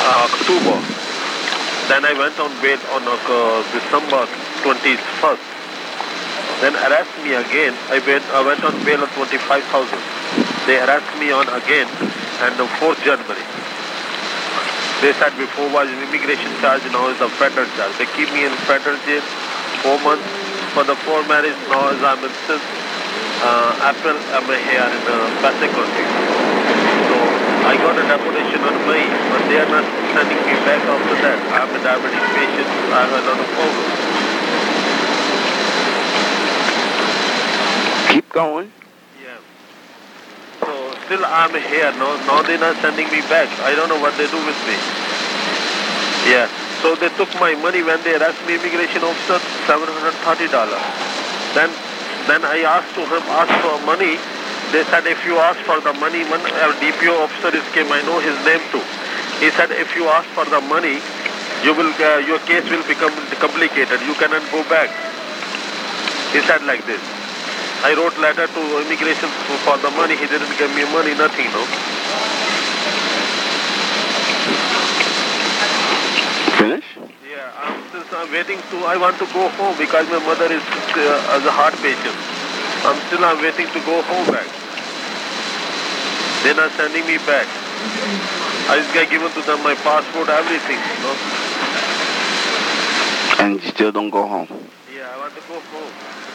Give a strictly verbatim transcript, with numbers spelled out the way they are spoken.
uh, October. Then I went on bail on uh, December twenty-first. Then harassed me again. I went, I went on bail on twenty-five thousand. They harassed me on again and the fourth January. They said before was immigration charge, now is the federal charge. They keep me in federal jail four months for the four marriage. Now as I'm in since uh, April, I'm here in uh, Pacific country. So I got a deportation on May, but they are not sending me back after that. I'm a diabetic patient. I have a lot of problems. Keep going. Yeah. So still I'm here. No, now they're not sending me back. I don't know what they do with me. Yeah. So they took my money when they arrested me, immigration officer, seven hundred thirty dollars. Then, then I asked to him, asked for money. They said if you ask for the money, one uh, D P O officer is came. I know his name too. He said if you ask for the money, you will uh, your case will become complicated. You cannot go back. He said like this. I wrote letter to immigration for the money. He didn't give me money, nothing, no. Finish? Yeah, I'm still I'm waiting to, I want to go home because my mother is uh, as a heart patient. I'm still I'm waiting to go home back. They're not sending me back. I just got given to them my passport, everything, you know. And you still don't go home? Yeah, I want to go home.